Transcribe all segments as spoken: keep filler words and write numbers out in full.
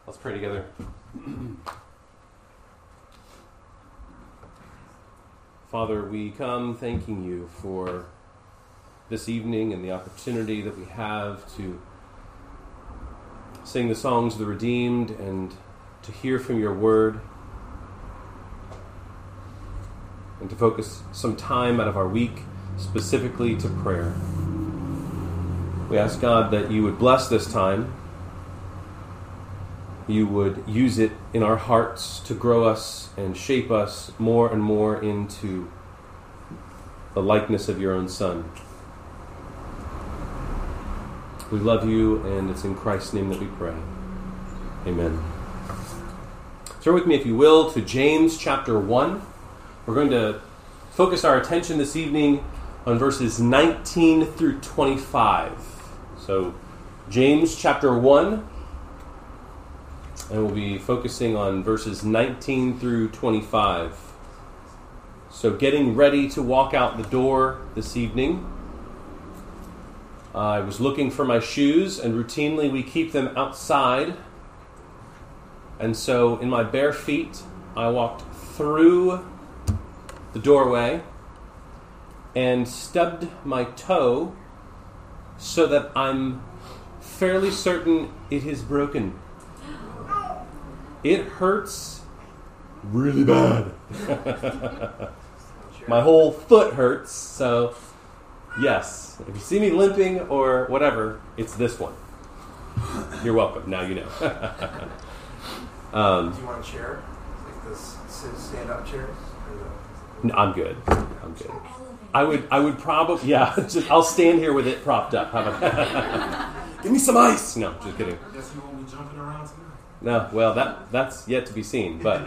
Let's pray together. Father, we come thanking you for this evening and the opportunity that we have to sing the songs of the redeemed and to hear from your word and to focus some time out of our week specifically to prayer. We ask God that you would bless this time. You would use it in our hearts to grow us and shape us more and more into the likeness of your own Son. We love you, and it's in Christ's name that we pray. Amen. Turn with me, if you will, to James chapter one. We're going to focus our attention this evening on verses nineteen through twenty-five. So, James chapter one. And we'll be focusing on verses nineteen through twenty-five. So getting ready to walk out the door this evening. Uh, I was looking for my shoes, and routinely we keep them outside. And so in my bare feet, I walked through the doorway and stubbed my toe so that I'm fairly certain it is broken. It hurts really bad. My whole foot hurts, so yes, if you see me limping or whatever, it's this one. You're welcome. Now you know. um, Do you want a chair? Like this stand-up chairs? No, I'm good. I'm good. I would I would probably, yeah, just, I'll stand here with it propped up. How about that? Give me some ice. No, just kidding. I guess you won't be jumping around tonight. No, well, that that's yet to be seen, but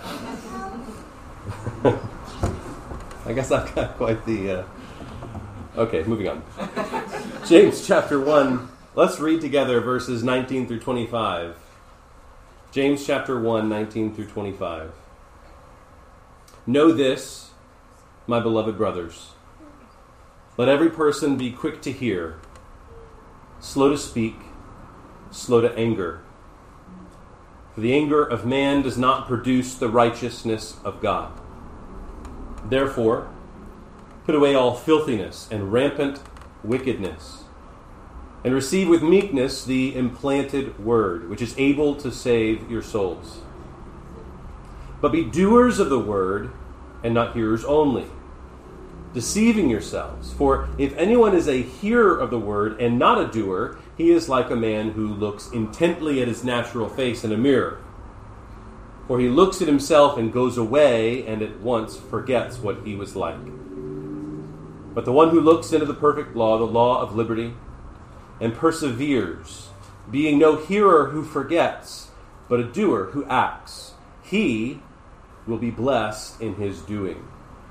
I guess I've got quite the... Uh... Okay, moving on. James chapter one. Let's read together verses nineteen through twenty-five. James chapter one, nineteen through twenty-five. Know this, my beloved brothers. Let every person be quick to hear, slow to speak, slow to anger. For the anger of man does not produce the righteousness of God. Therefore, put away all filthiness and rampant wickedness, and receive with meekness the implanted word, which is able to save your souls. But be doers of the word, and not hearers only, deceiving yourselves. For if anyone is a hearer of the word and not a doer, he is like a man who looks intently at his natural face in a mirror. For he looks at himself and goes away and at once forgets what he was like. But the one who looks into the perfect law, the law of liberty, and perseveres, being no hearer who forgets, but a doer who acts, he will be blessed in his doing.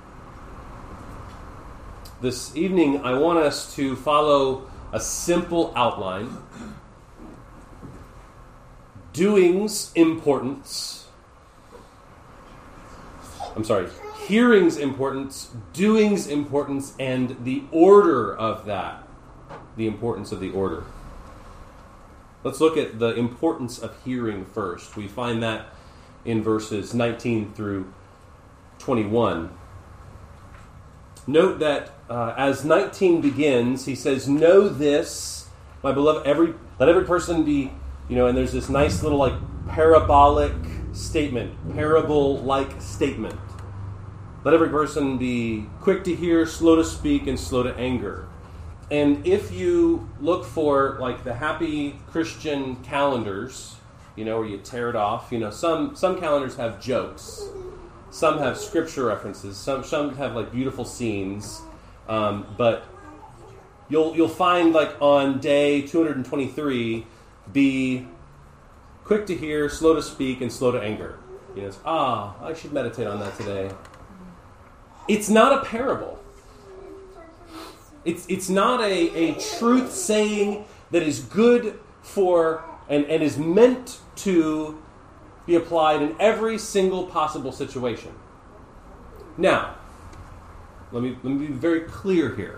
This evening, I want us to follow a simple outline. Doing's importance. I'm sorry. Hearing's importance, doing's importance, and the order of that. The importance of the order. Let's look at the importance of hearing first. We find that in verses nineteen through twenty-one. Note that uh, as nineteen begins, he says, "Know this, my beloved, every let every person be," you know, and there's this nice little like parabolic statement, parable-like statement. Let every person be quick to hear, slow to speak, and slow to anger. And if you look for like the happy Christian calendars, you know, where you tear it off, you know, some some calendars have jokes. Some have scripture references. Some some have like beautiful scenes, um, but you'll you'll find like on day two hundred twenty-three, be quick to hear, slow to speak, and slow to anger. You know, it's, ah, I should meditate on that today. It's not a parable. It's it's not a, a truth saying that is good for and, and is meant to be applied in every single possible situation. Now, let me let me be very clear here.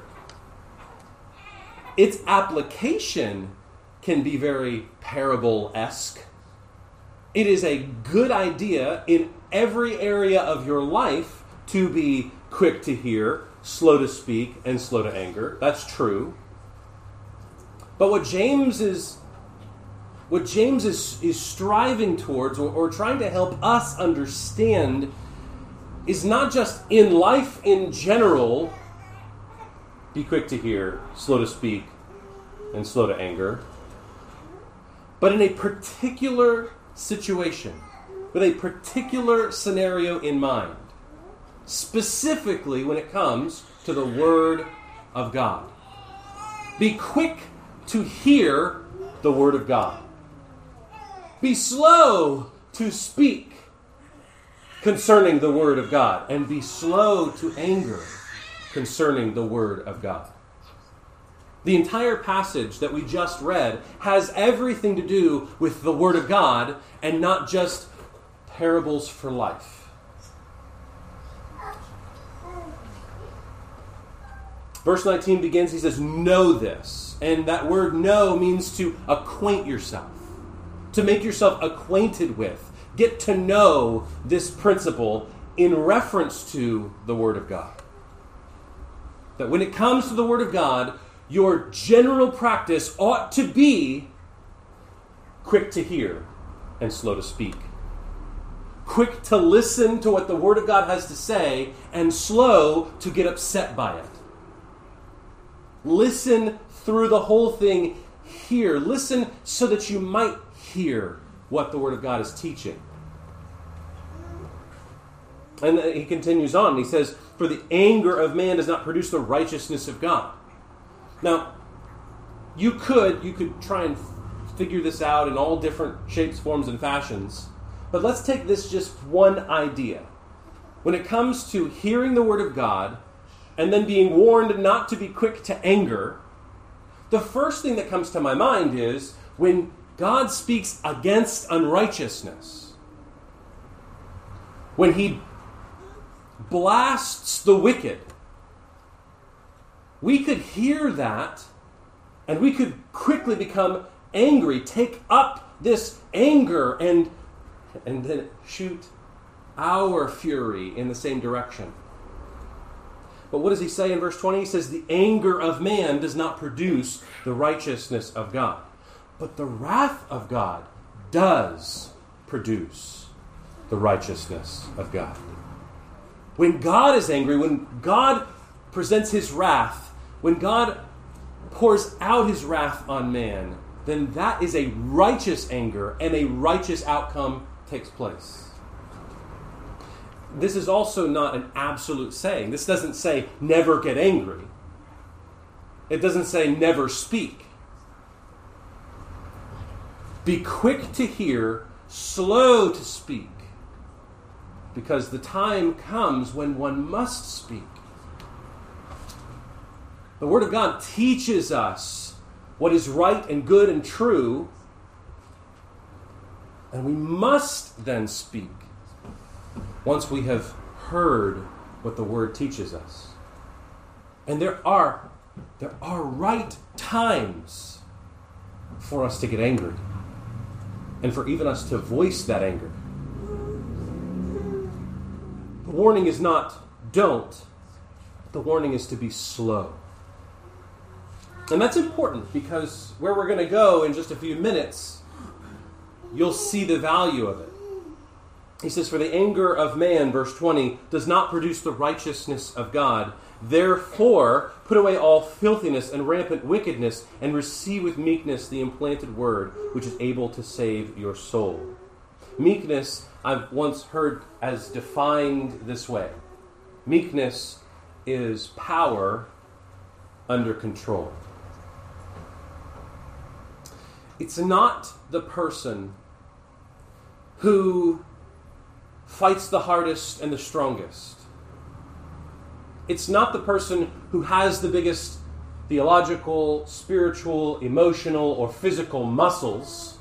Its application can be very parable-esque. It is a good idea in every area of your life to be quick to hear, slow to speak, and slow to anger. That's true. But what James is what James is, is striving towards, or, or trying to help us understand, is not just in life in general, be quick to hear, slow to speak, and slow to anger, but in a particular situation, with a particular scenario in mind, specifically when it comes to the Word of God. Be quick to hear the Word of God. Be slow to speak concerning the Word of God, and be slow to anger concerning the Word of God. The entire passage that we just read has everything to do with the Word of God and not just parables for life. Verse nineteen begins, he says, know this. And that word know means to acquaint yourself, to make yourself acquainted with, get to know this principle in reference to the Word of God. That when it comes to the Word of God, your general practice ought to be quick to hear and slow to speak. Quick to listen to what the Word of God has to say and slow to get upset by it. Listen through the whole thing. Hear. Listen so that you might hear what the Word of God is teaching. And he continues on. He says, for the anger of man does not produce the righteousness of God. Now, you could, you could try and figure this out in all different shapes, forms, and fashions. But let's take this just one idea. When it comes to hearing the Word of God and then being warned not to be quick to anger, the first thing that comes to my mind is when God speaks against unrighteousness, when he blasts the wicked, we could hear that and we could quickly become angry, take up this anger and, and then shoot our fury in the same direction. But what does he say in verse twenty? He says, the anger of man does not produce the righteousness of God. But the wrath of God does produce the righteousness of God. When God is angry, when God presents his wrath, when God pours out his wrath on man, then that is a righteous anger and a righteous outcome takes place. This is also not an absolute saying. This doesn't say never get angry. It doesn't say never speak. Be quick to hear, slow to speak, because the time comes when one must speak. The Word of God teaches us what is right and good and true, and we must then speak once we have heard what the Word teaches us. And there are, there are right times for us to get angry, and for even us to voice that anger. The warning is not don't. The warning is to be slow. And that's important because where we're going to go in just a few minutes, you'll see the value of it. He says, for the anger of man, verse twenty, does not produce the righteousness of God. Therefore, put away all filthiness and rampant wickedness, and receive with meekness the implanted word, which is able to save your soul. Meekness, I've once heard as defined this way. Meekness is power under control. It's not the person who fights the hardest and the strongest. It's not the person who has the biggest theological, spiritual, emotional, or physical muscles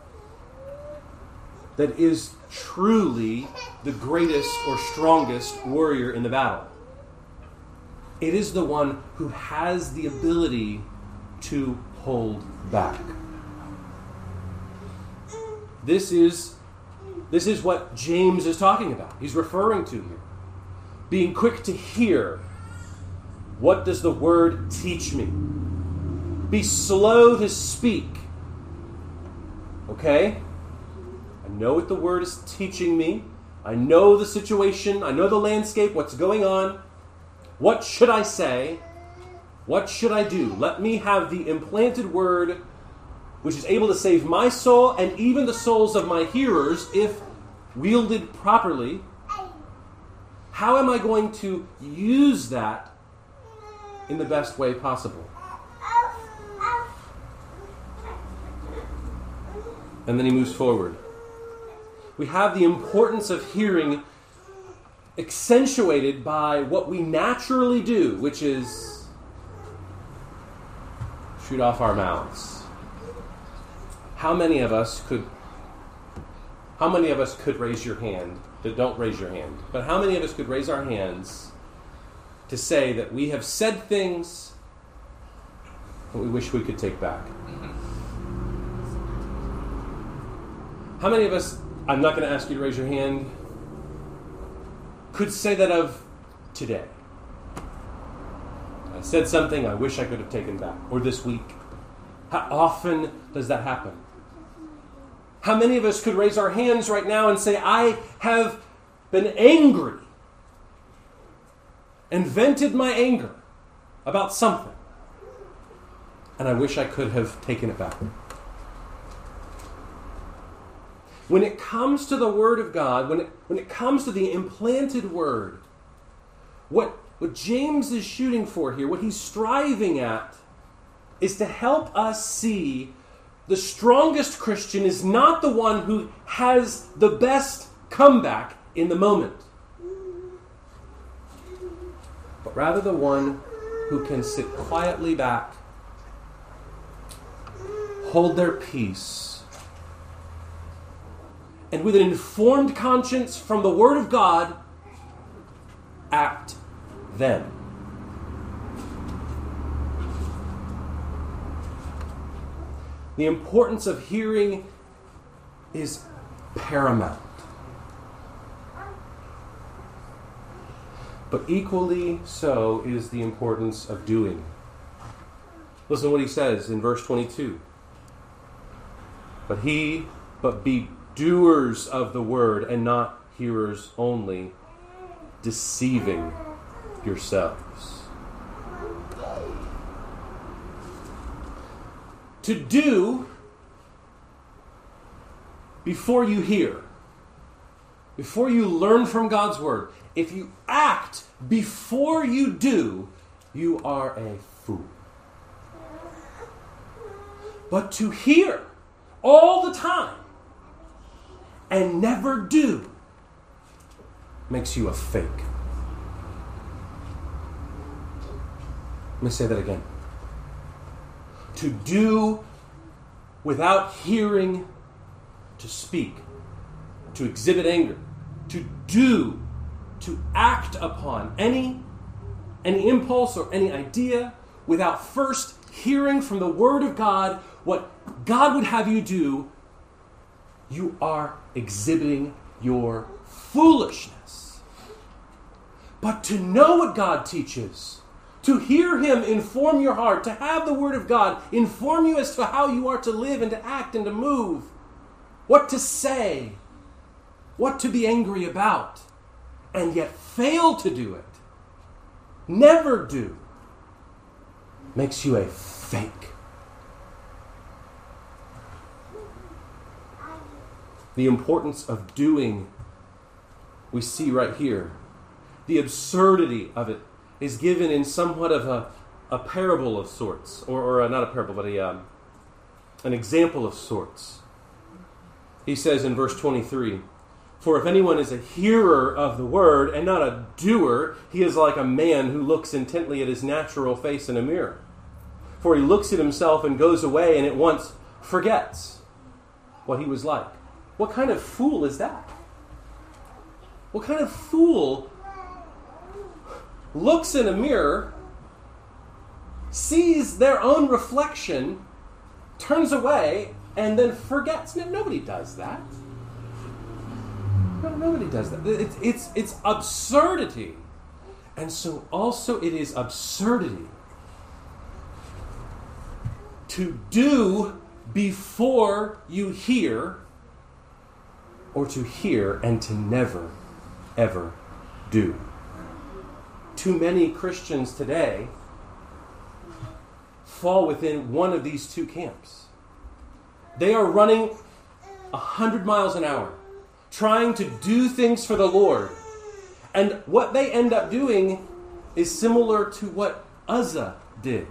that is truly the greatest or strongest warrior in the battle. It is the one who has the ability to hold back. This is This is what James is talking about. He's referring to here. Being quick to hear. What does the word teach me? Be slow to speak. Okay? I know what the word is teaching me. I know the situation. I know the landscape, what's going on. What should I say? What should I do? Let me have the implanted word which is able to save my soul and even the souls of my hearers if wielded properly. How am I going to use that in the best way possible? And then he moves forward. We have the importance of hearing accentuated by what we naturally do, which is shoot off our mouths. How many of us could how many of us could raise your hand? Don't raise your hand. But how many of us could raise our hands to say that we have said things that we wish we could take back? How many of us, I'm not going to ask you to raise your hand, could say that of today? I said something I wish I could have taken back. Or this week. How often does that happen? How many of us could raise our hands right now and say, I have been angry and vented my anger about something, and I wish I could have taken it back? When it comes to the Word of God, when it, when it comes to the implanted Word, what, what James is shooting for here, what he's striving at, is to help us see the strongest Christian is not the one who has the best comeback in the moment, but rather the one who can sit quietly back, hold their peace, and with an informed conscience from the Word of God, act then. The importance of hearing is paramount. But equally so is the importance of doing. Listen to what he says in verse twenty-two. But he, but be doers of the word and not hearers only, deceiving yourselves. To do before you hear, before you learn from God's word. If you act before you do, you are a fool. But to hear all the time and never do makes you a fake. Let me say that again. To do without hearing, to speak, to exhibit anger, to do, to act upon any, any impulse or any idea without first hearing from the Word of God what God would have you do, you are exhibiting your foolishness. But to know what God teaches, to hear Him inform your heart, to have the Word of God inform you as to how you are to live and to act and to move, what to say, what to be angry about, and yet fail to do it, never do, makes you a fake. The importance of doing, we see right here. The absurdity of it is given in somewhat of a, a parable of sorts, or, or a, not a parable, but a, um, an example of sorts. He says in verse twenty-three, for if anyone is a hearer of the word and not a doer, he is like a man who looks intently at his natural face in a mirror. For he looks at himself and goes away and at once forgets what he was like. What kind of fool is that? What kind of fool looks in a mirror, sees their own reflection, turns away, and then forgets? No, nobody does that. No, nobody does that. It's, it's, it's absurdity. And so also it is absurdity to do before you hear, or to hear and to never, ever do. Too many Christians today fall within one of these two camps. They are running a hundred miles an hour, trying to do things for the Lord. And what they end up doing is similar to what Uzzah did.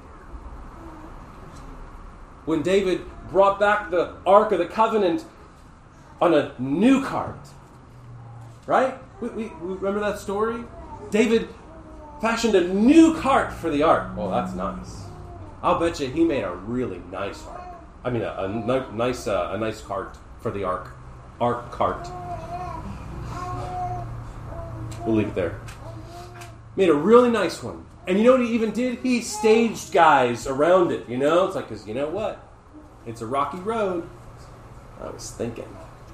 When David brought back the Ark of the Covenant on a new cart. Right? We, we, we remember that story? David fashioned a new cart for the Ark. Well, that's nice. I'll bet you he made a really nice Ark. I mean, a, a ni- nice uh, a nice cart for the Ark. Ark cart. We'll leave it there. Made a really nice one. And you know what he even did? He staged guys around it, you know? It's like, because you know what? It's a rocky road. I was thinking.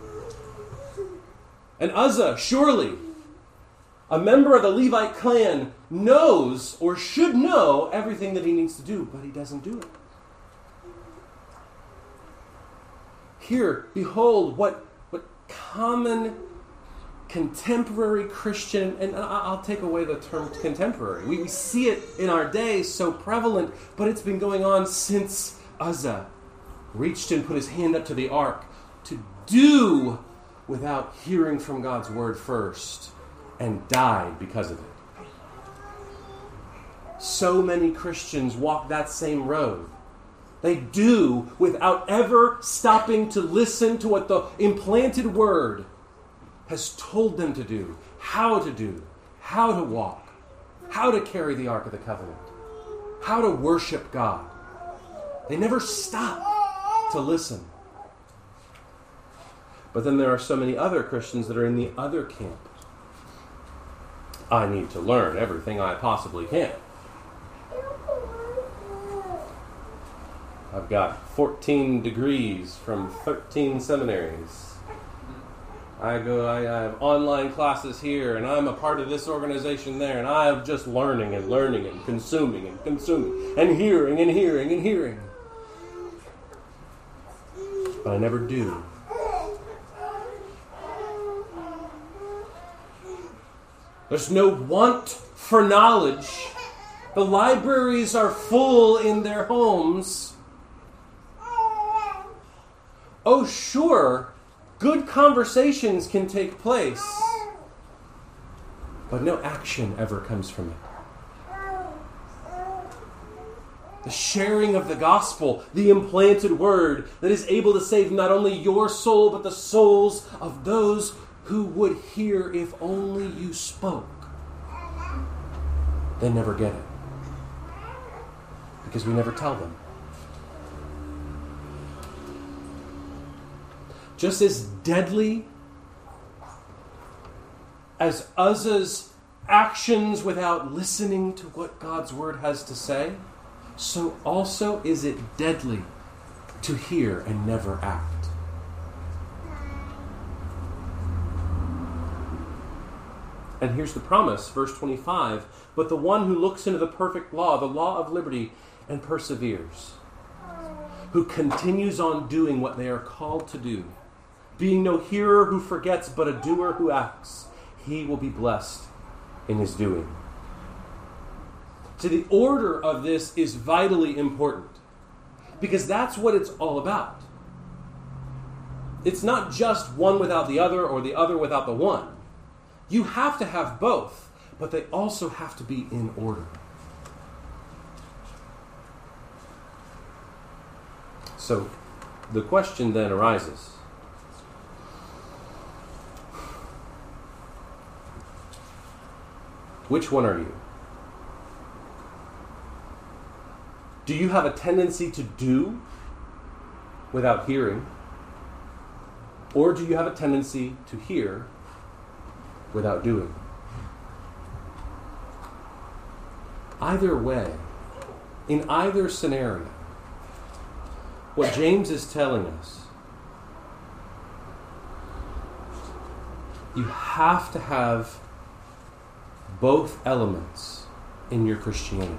And Uzzah, surely, a member of the Levite clan, knows or should know everything that he needs to do, but he doesn't do it. Here, behold, what, what common contemporary Christian, and I'll take away the term contemporary. We, we see it in our day so prevalent, but it's been going on since Uzzah reached and put his hand up to the ark to do without hearing from God's word first, and died because of it. So many Christians walk that same road. They do without ever stopping to listen to what the implanted word has told them to do, how to do, how to walk, how to carry the Ark of the Covenant, how to worship God. They never stop to listen. But then there are so many other Christians that are in the other camp. I need to learn everything I possibly can. I've got fourteen degrees from thirteen seminaries. I go, I, I have online classes here, and I'm a part of this organization there, and I'm just learning and learning and consuming and consuming and hearing and hearing and hearing. But I never do. There's no want for knowledge. The libraries are full in their homes. Oh, sure, good conversations can take place, but no action ever comes from it. The sharing of the gospel, the implanted word that is able to save not only your soul, but the souls of those who would hear if only you spoke. They never get it, because we never tell them. Just as deadly as Uzzah's actions without listening to what God's word has to say, so also is it deadly to hear and never act. And here's the promise, verse twenty-five, but the one who looks into the perfect law, the law of liberty, and perseveres, who continues on doing what they are called to do, being no hearer who forgets, but a doer who acts, he will be blessed in his doing. So the order of this is vitally important, because that's what it's all about. It's not just one without the other or the other without the one. You have to have both, but they also have to be in order. So the question then arises, which one are you? Do you have a tendency to do without hearing? Or do you have a tendency to hear without doing? Either way, in either scenario, what James is telling us You have to have both elements in your Christianity.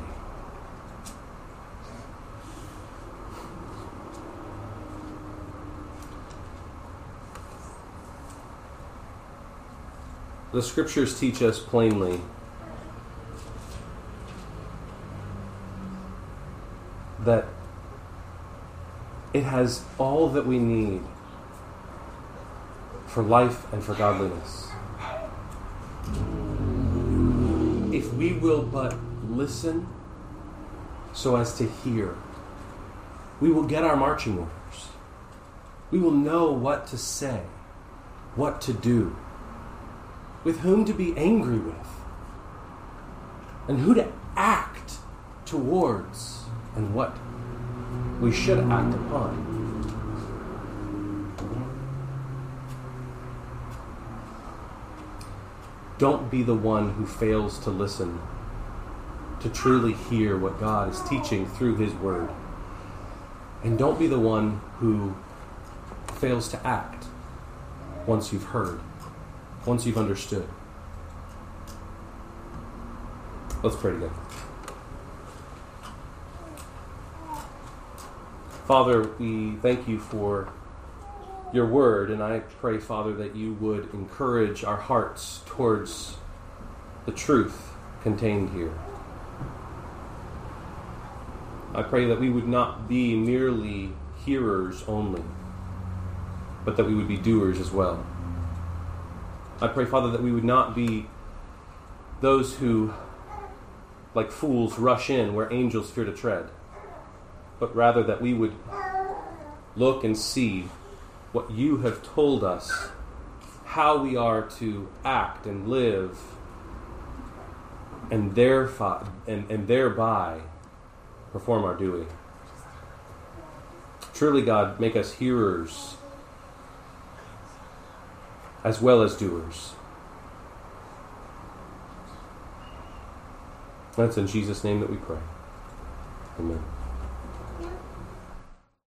The Scriptures teach us plainly that it has all that we need for life and for godliness. If we will but listen so as to hear, we will get our marching orders. We will know what to say, what to do, with whom to be angry with, and who to act towards, and what we should act upon. Don't be the one who fails to listen, to truly hear what God is teaching through His Word. And don't be the one who fails to act once you've heard, once you've understood. Let's pray together. Father, we thank you for your word, and I pray, Father, that you would encourage our hearts towards the truth contained here. I pray that we would not be merely hearers only, but that we would be doers as well. I pray, Father, that we would not be those who, like fools, rush in where angels fear to tread, but rather that we would look and see what you have told us, how we are to act and live, and, therefore, and, and thereby perform our doing. Truly, God, make us hearers as well as doers. That's in Jesus' name that we pray. Amen.